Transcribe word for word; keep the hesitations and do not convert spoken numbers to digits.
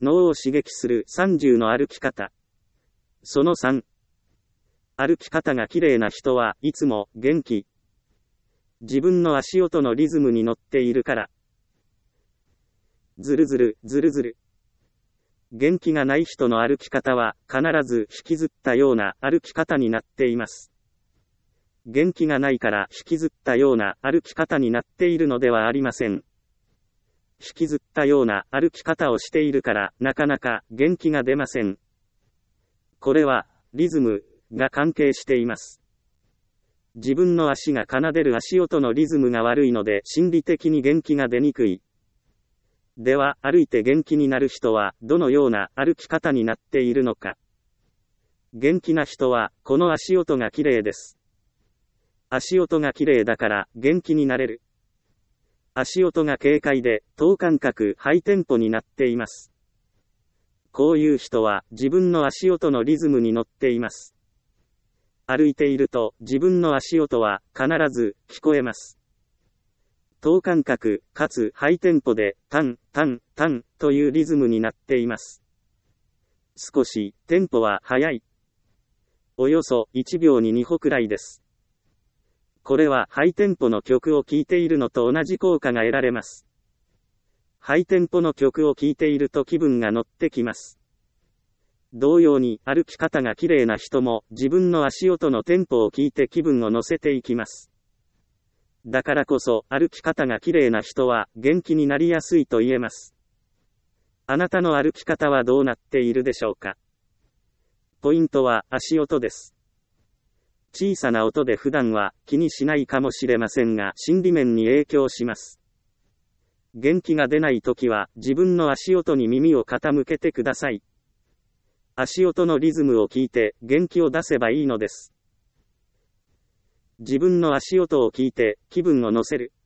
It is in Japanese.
脳を刺激するさんじゅうの歩き方。そのさん。歩き方が綺麗な人はいつも元気。自分の足音のリズムに乗っているから。ずるずる、ずるずる。元気がない人の歩き方は必ず引きずったような歩き方になっています。元気がないから引きずったような歩き方になっているのではありません。引きずったような歩き方をしているからなかなか元気が出ません。これはリズムが関係しています。自分の足が奏でる足音のリズムが悪いので心理的に元気が出にくい。では、歩いて元気になる人は、どのような歩き方になっているのか。元気な人は、この足音が綺麗です。足音が綺麗だから、元気になれる。足音が軽快で、等間隔、ハイテンポになっています。こういう人は、自分の足音のリズムに乗っています。歩いていると、自分の足音は、必ず、聞こえます。等間隔、かつハイテンポで、タン、タン、タン、というリズムになっています。少し、テンポは速い。およそいちびょうににほくらいです。これはハイテンポの曲を聴いているのと同じ効果が得られます。ハイテンポの曲を聴いていると気分が乗ってきます。同様に、歩き方が綺麗な人も、自分の足音のテンポを聞いて気分を乗せていきます。だからこそ、歩き方が綺麗な人は、元気になりやすいと言えます。あなたの歩き方はどうなっているでしょうか。ポイントは、足音です。小さな音で普段は、気にしないかもしれませんが、心理面に影響します。元気が出ないときは、自分の足音に耳を傾けてください。足音のリズムを聞いて、元気を出せばいいのです。自分の足音を聞いて、気分を乗せる。